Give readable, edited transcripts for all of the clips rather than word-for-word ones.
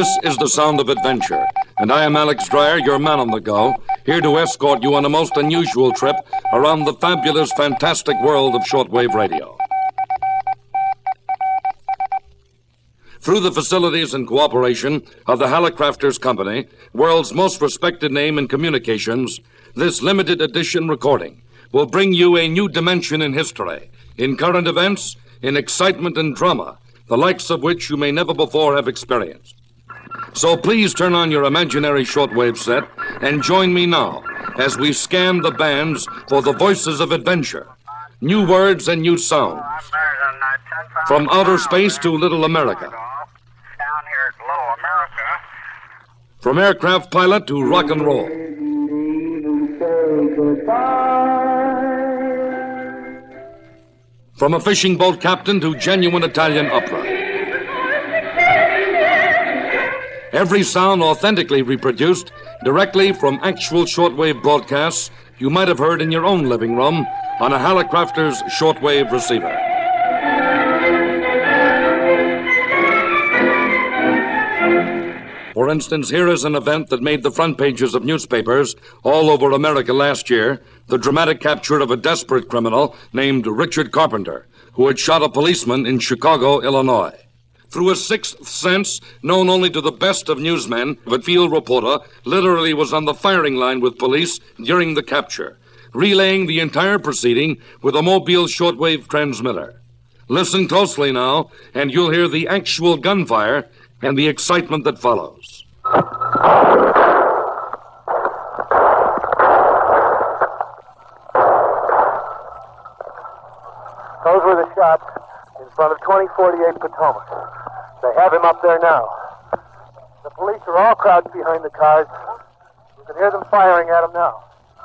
This is the sound of adventure, and I am Alex Dreyer, your man on the go, here to escort you on a most unusual trip around the fabulous, fantastic world of shortwave radio. Through the facilities and cooperation of the Hallicrafters Company, world's most respected name in communications, this limited edition recording will bring you a new dimension in history, in current events, in excitement and drama, the likes of which you may never before have experienced. So please turn on your imaginary shortwave set and join me now as we scan the bands for the voices of adventure, new words and new sounds, from outer space to Little America, from aircraft pilot to rock and roll, from a fishing boat captain to genuine Italian opera. Every sound authentically reproduced directly from actual shortwave broadcasts you might have heard in your own living room on a Hallicrafters shortwave receiver. For instance, here is an event that made the front pages of newspapers all over America last year, the dramatic capture of a desperate criminal named Richard Carpenter, who had shot a policeman in Chicago, Illinois. Through a sixth sense, known only to the best of newsmen, a field reporter literally was on the firing line with police during the capture, relaying the entire proceeding with a mobile shortwave transmitter. Listen closely now, and you'll hear the actual gunfire and the excitement that follows. Those were the shots in front of 2048 Potomac. They have him up there now. The police are all crouched behind the cars. You can hear them firing at him now.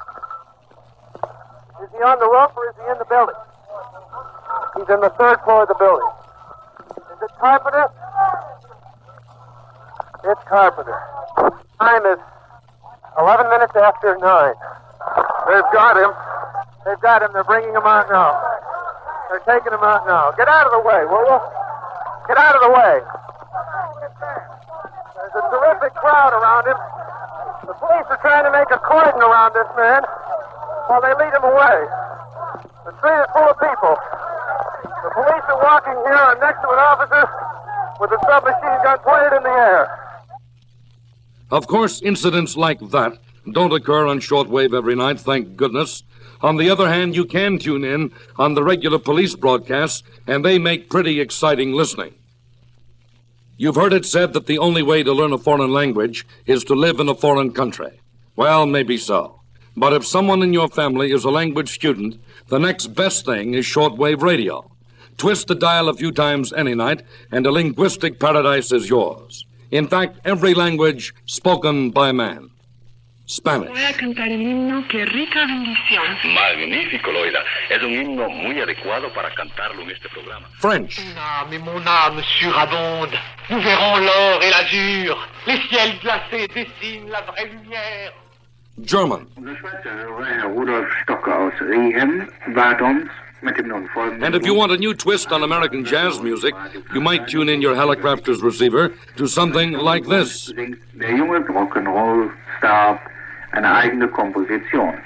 Is he on the roof or is he in the building? He's in the third floor of the building. Is it Carpenter? It's Carpenter. Time is 11 minutes after 9. They've got him. They've got him. They're bringing him out now. They're taking him out now. Get out of the way, will you? Get out of the way. There's a terrific crowd around him. The police are trying to make a cordon around this man while they lead him away. The street is full of people. The police are walking here next to an officer with a submachine gun pointed in the air. Of course, incidents like that don't occur on shortwave every night, thank goodness. On the other hand, you can tune in on the regular police broadcasts, and they make pretty exciting listening. You've heard it said that the only way to learn a foreign language is to live in a foreign country. Well, maybe so. But if someone in your family is a language student, the next best thing is shortwave radio. Twist the dial a few times any night, and a linguistic paradise is yours. In fact, every language spoken by man. Spanish. Voy a cantar el himno, qué rica bendición. Magnífico, Loida. Es un himno muy adecuado para cantarlo en este programa. French. Mon âme surabonde. Nous verrons l'or et l'azur. Les ciels glacés dessinent la vraie lumière. German. Rudolf Stocker aus Riehen bat uns mit dem nun folgenden. And if you want a new twist on American jazz music, you might tune in your Hallicrafters receiver to something like this. Der junge Rock'n'Roll-Star eine eigene Komposition.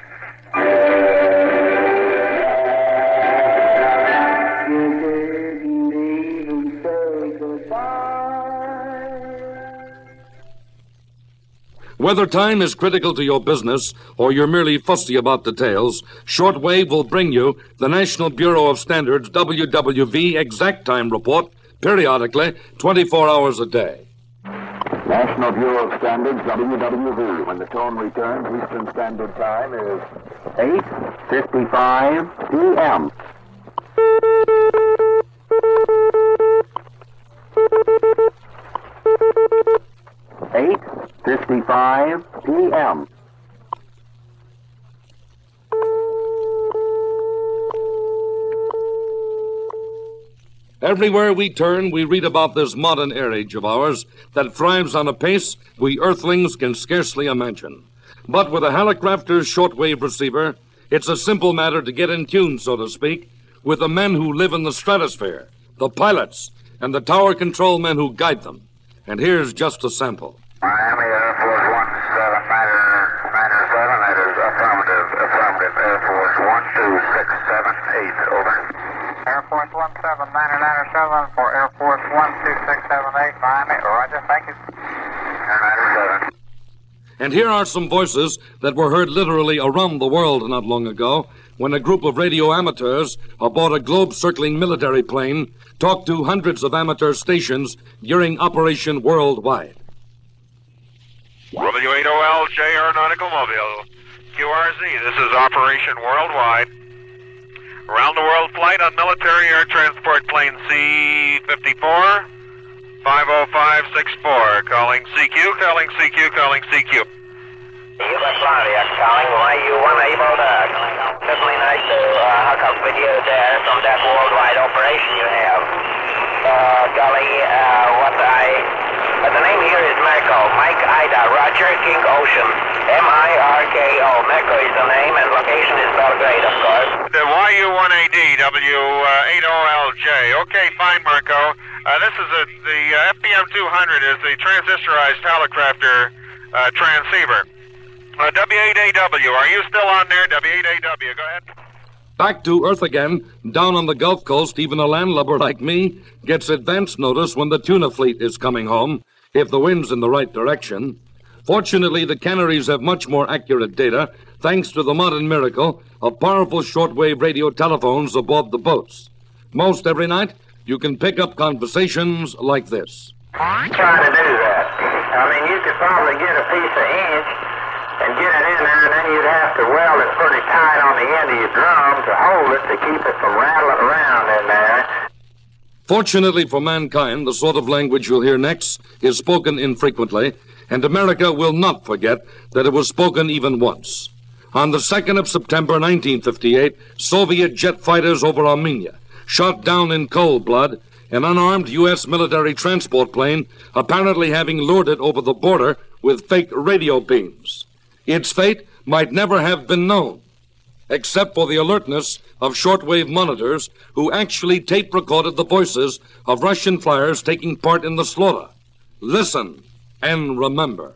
Whether time is critical to your business or you're merely fussy about details, Shortwave will bring you the National Bureau of Standards WWV Exact Time Report periodically, 24 hours a day. National Bureau of Standards, WWV. When the tone returns, Eastern Standard Time is 8:55 p.m. Eight 55 p.m. Everywhere we turn, we read about this modern air age of ours that thrives on a pace we earthlings can scarcely imagine. But with a Hallicrafters shortwave receiver, it's a simple matter to get in tune, so to speak, with the men who live in the stratosphere, the pilots, and the tower control men who guide them. And here's just a sample. Miami Air Force 17997, that is affirmative. Air Force 12678, over. Air Force 17997 for Air Force 12678, Miami. Roger, thank you. Air 97. And here are some voices that were heard literally around the world not long ago when a group of radio amateurs aboard a globe-circling military plane talked to hundreds of amateur stations during Operation Worldwide. W8OLJ Aeronautical Mobile. QRZ, this is Operation Worldwide. Around-the-world flight on military air transport plane C-54. 50564, calling CQ, calling CQ, calling CQ. Yugoslavia, calling YU-1 able to, definitely nice to hook up with you there from that worldwide operation you have. The name here is Mirko, Mike Ida, Roger, King Ocean, M-I-R-K-O, Mirko is the name and location is Belgrade, of course. The YU-1AD, W8OLJ, okay, fine, Mirko. This is the FPM-200 is the transistorized Hallicrafter transceiver. W8AW, are you still on there? W8AW, go ahead. Back to Earth again, down on the Gulf Coast, even a landlubber like me gets advance notice when the tuna fleet is coming home, if the wind's in the right direction. Fortunately, the Canaries have much more accurate data, thanks to the modern miracle of powerful shortwave radio telephones aboard the boats. Most every night, you can pick up conversations like this. Trying to do that. I mean, you could probably get a piece of inch and get it in there, and then you'd have to weld it pretty tight on the end of your drum to hold it to keep it from rattling around in there. Fortunately for mankind, the sort of language you'll hear next is spoken infrequently, and America will not forget that it was spoken even once. On the 2nd of September 1958, Soviet jet fighters over Armenia shot down in cold blood an unarmed U.S. military transport plane, apparently having lured it over the border with fake radio beams. Its fate might never have been known, except for the alertness of shortwave monitors who actually tape-recorded the voices of Russian flyers taking part in the slaughter. Listen and remember.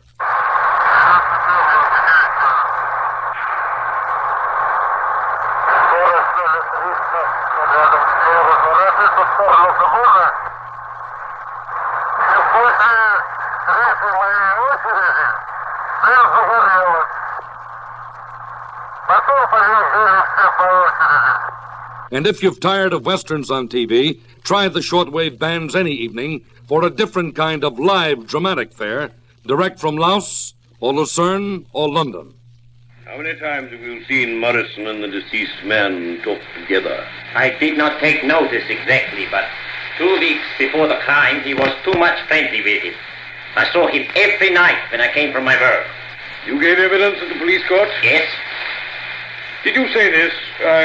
And if you've tired of westerns on TV, try the shortwave bands any evening for a different kind of live dramatic fare, direct from Laos or Lucerne or London. How many times have you seen Morrison and the deceased man talk together? I did not take notice exactly, but 2 weeks before the crime, he was too much friendly with him. I saw him every night when I came from my work. You gave evidence at the police court? Yes. Did you say this?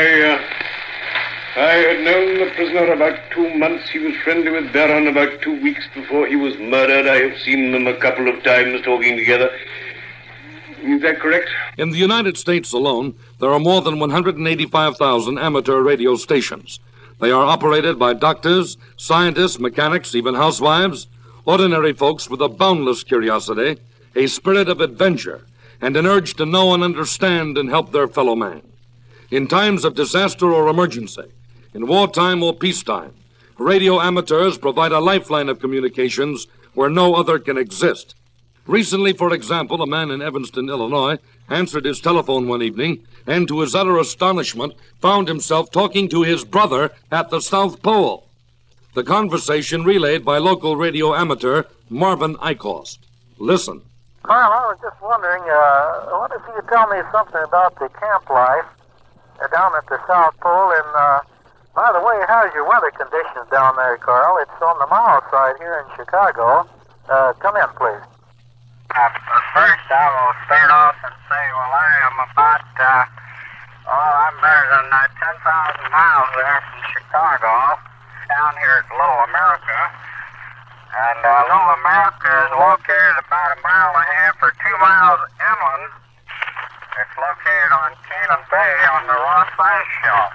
I had known the prisoner about 2 months. He was friendly with Baron about 2 weeks before he was murdered. I have seen them a couple of times talking together. Is that correct? In the United States alone, there are more than 185,000 amateur radio stations. They are operated by doctors, scientists, mechanics, even housewives, ordinary folks with a boundless curiosity, a spirit of adventure, and an urge to know and understand and help their fellow man. In times of disaster or emergency, in wartime or peacetime, radio amateurs provide a lifeline of communications where no other can exist. Recently, for example, a man in Evanston, Illinois, answered his telephone one evening and, to his utter astonishment, found himself talking to his brother at the South Pole. The conversation relayed by local radio amateur Marvin Eichhorst. Listen. Carl, I was just wondering, what if you could tell me something about the camp life down at the South Pole? And, by the way, how's your weather conditions down there, Carl? It's on the mild side here in Chicago. Come in, please. First, I will start off and say, well, I am about, I'm better than 10,000 miles there from Chicago, down here at Low America. And Low America is located about 1.5 miles or 2 miles inland. It's located on Cannon Bay on the Ross Ice Shelf.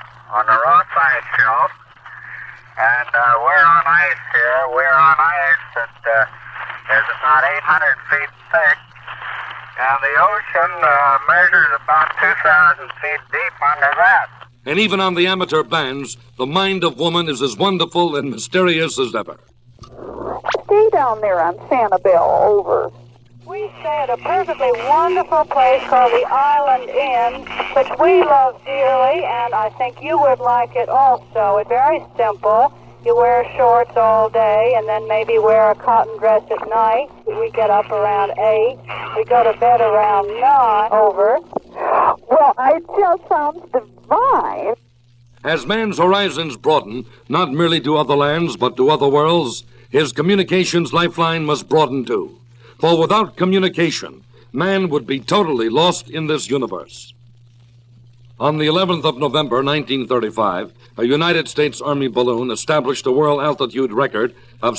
And we're on ice here. We're on ice that is about 800 feet thick, and the ocean measures about 2,000 feet deep under that. And even on the amateur bands, the mind of woman is as wonderful and mysterious as ever. Stay down there on Sanibel, over. We stay at a perfectly wonderful place called the Island Inn, which we love dearly, and I think you would like it also. It's very simple. You wear shorts all day and then maybe wear a cotton dress at night. We get up around 8. We go to bed around 9, over. Well, it just sounds divine. As man's horizons broaden, not merely to other lands, but to other worlds, his communications lifeline must broaden too. For without communication, man would be totally lost in this universe. On the 11th of November, 1935, a United States Army balloon established a world altitude record of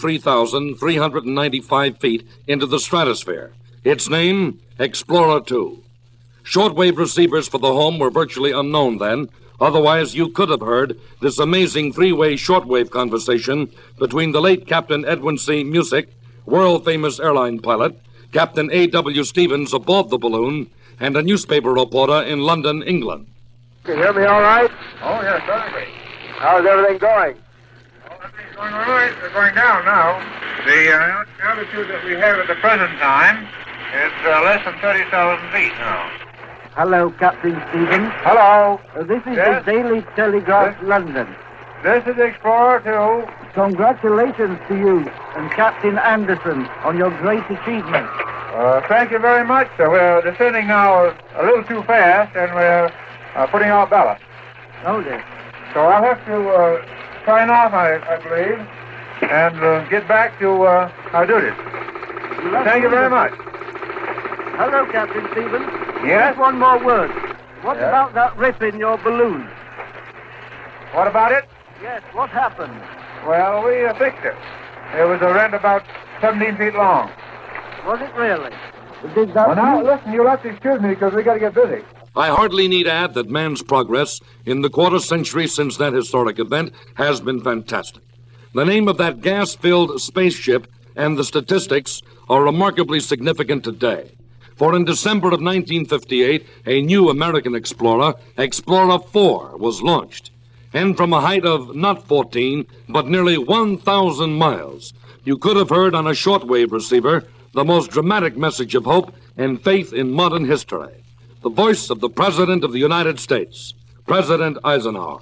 73,395 feet into the stratosphere. Its name, Explorer 2. Shortwave receivers for the home were virtually unknown then. Otherwise, you could have heard this amazing three-way shortwave conversation between the late Captain Edwin C. Musick, world-famous airline pilot, Captain A.W. Stevens aboard the balloon, and a newspaper reporter in London, England. Can you hear me all right? Oh, yes, certainly. How's everything going? Well, everything's going all right. We're going down now. The altitude that we have at the present time is less than 30,000 feet now. Hello, Captain Stevens. Hello. This is Yes? the Daily Telegraph, London. This is Explorer 2. Congratulations to you and Captain Anderson on your great achievement. Thank you very much, sir. We're descending now a little too fast, and we're putting out ballast. Oh, yes. So I'll have to sign off, I believe, and get back to our duties. Thank you very much. Hello, Captain Stevens. Yes? Just one more word. What Yes? about that rip in your balloon? What about it? Yes, what happened? Well, we fixed it. It was a rent about 17 feet long. Was it really? Did that Well, now, listen, you'll have to excuse me because we got to get busy. I hardly need add that man's progress in the quarter century since that historic event has been fantastic. The name of that gas-filled spaceship and the statistics are remarkably significant today. For in December of 1958, a new American explorer, Explorer 4, was launched. And from a height of not 14, but nearly 1,000 miles, you could have heard on a shortwave receiver the most dramatic message of hope and faith in modern history. The voice of the President of the United States, President Eisenhower.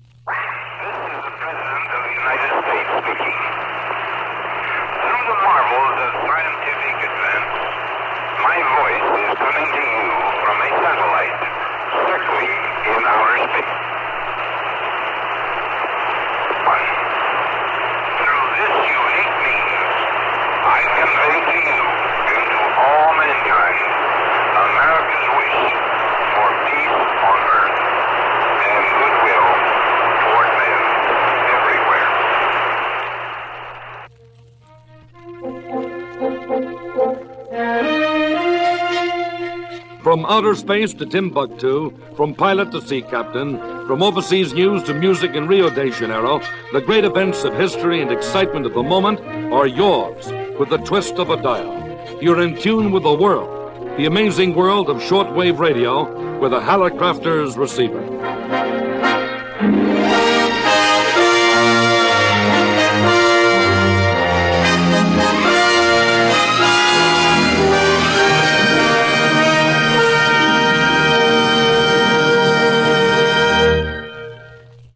From outer space to Timbuktu, from pilot to sea captain, from overseas news to music in Rio de Janeiro, the great events of history and excitement of the moment are yours with the twist of a dial. You're in tune with the world, the amazing world of shortwave radio with a Hallicrafters receiver.